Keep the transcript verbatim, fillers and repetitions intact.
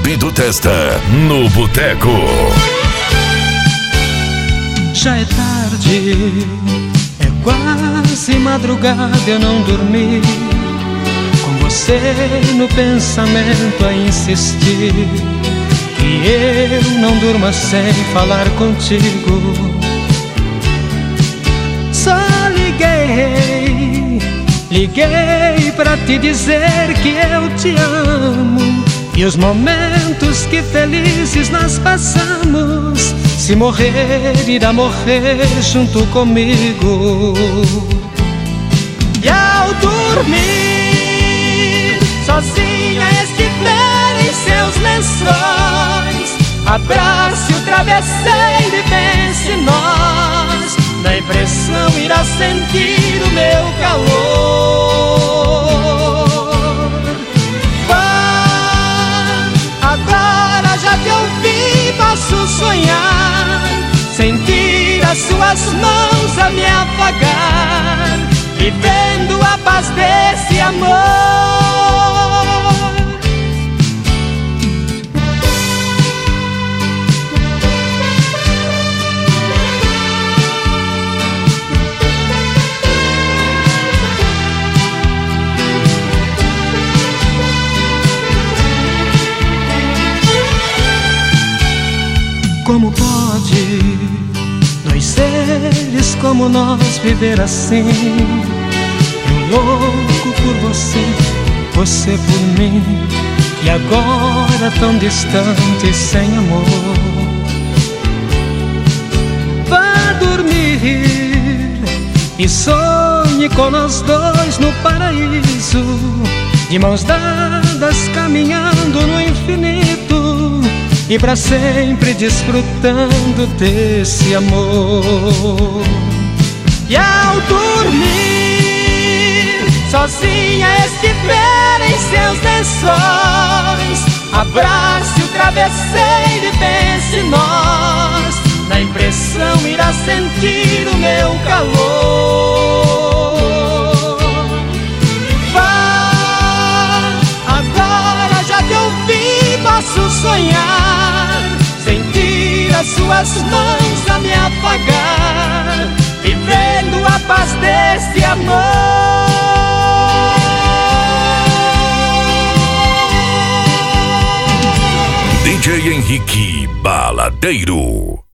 Bidu Testa, no Boteco. Já é tarde, é quase madrugada, eu não dormi, com você no pensamento a insistir, que eu não durma sem falar contigo. Só liguei, liguei pra te dizer que eu te amo, e os momentos que felizes nós passamos, se morrer, irá morrer junto comigo. E ao dormir, sozinha estiver em seus lençóis, abrace o travesseiro e pense em nós. Na impressão irá sentir o meu calor. Vá, agora já te ouvi, posso sonhar, sentir as suas mãos a me afagar, vivendo a paz desse amor. Como pode dois seres como nós viver assim? Eu louco por você, você por mim, e agora tão distante, sem amor. Vá dormir e sonhe com nós dois no paraíso, de mãos dadas caminhando no infinito, e pra sempre desfrutando desse amor. E ao dormir, sozinha estiver em seus lençóis, abrace o travesseiro e pense em nós. Na impressão irá sentir o meu calor. Vá, agora já te ouvi, posso sonhar, sentir as suas mãos a me afagar, vivendo a paz desse amor. D J Henrique Baladeiro.